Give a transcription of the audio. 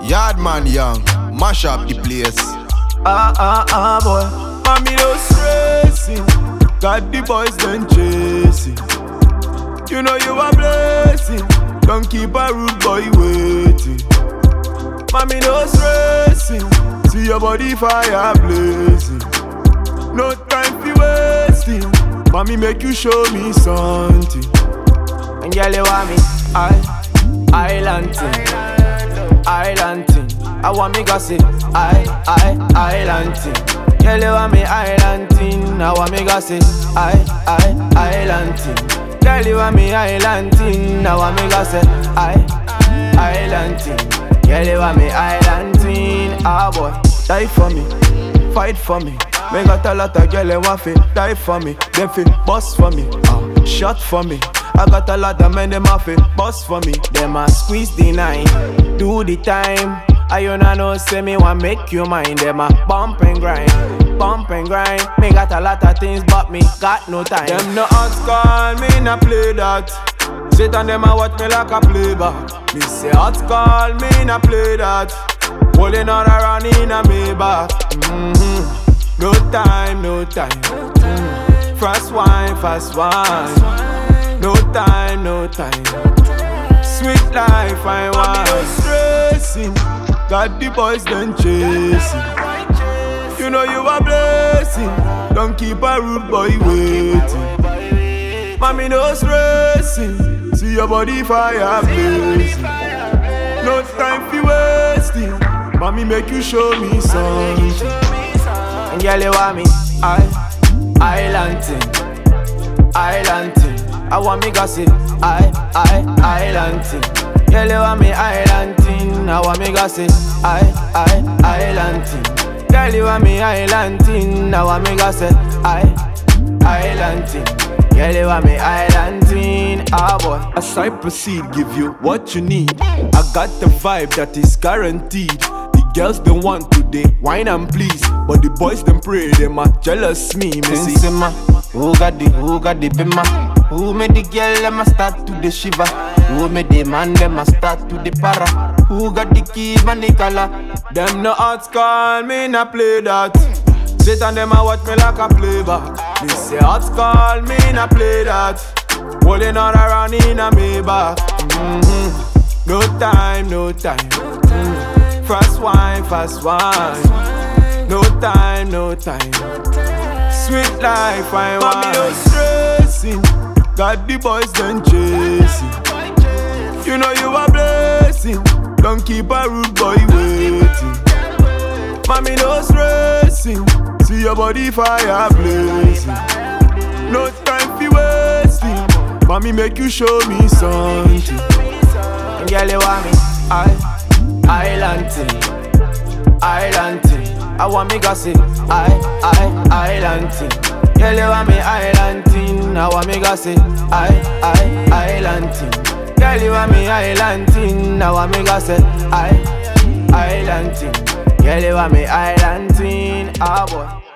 Yardman Young, mash up the place. Boy. Mommy no stressing, got the boys then chasing. You know you a blessing, don't keep a rude boy waiting. Mommy no stressing, see your body fire blazing. No time for wasting, mommy make you show me something. And girl you want me, island thing. I want me gossip, island thing. Girl you want me island thing, I want me gossip, island thing. Girl you want me island thing, I want me gossip, island thing. Girl you want me island thing, boy. Die for me, fight for me. Me got a lot of girl and want fi die for me. Them fi bust for me, shot for me. I got a lot of men, them a fi bust for me. Them a squeeze the nine, do the time. I you know say me want make you mine. Them a bump and grind. Me got a lot of things but me got no time. Them no ask call, me na play that. Sit on them a watch me like a playback. Me say hot call, me na play that. Holding on around in a Maybach. No time. Fast wine. No time. Sweet life, I want. No stressing, got the boys then chasing. You know you a blessing, don't keep a rude boy waiting. Mommy no stressing, see your body fire blazing. No time for wasting, mommy make you show me something. And girl you want me, island thing. I want me gossip, island thing. Girl you want me island thing, I want me gossip, island thing. Girl you want me island thing, I want me gossip, island thing. Girl you want me island thing, boy. As I proceed, give you what you need. I got the vibe that is guaranteed. Girls don't want today, wine and please. But the boys them pray, them are jealous me see. Who got the bima? Who made the girl, them a start to the shiver? Who made the man, them a start to the para? Who got the key, man, the color? Them no arts call, me na play that. Sit on them a watch me like a playback. Me say arts call, me na play that. Holding on around in a Maybach. No time. Fast wine. No time. Sweet life, I want. Mommy no stressing, got the boys then chasing. You know you a blessing, don't keep a rude boy waiting. Mommy no stressing, see your body fire blazing. No time for wasting, mommy make you show me something. And girl you want me, island thing. I want me gossip, island thing. Girl you want me island thing, I want me gossip, island thing. Girl you want me island thing, I want me gossip, island thing. Girl you want me island thing, boy.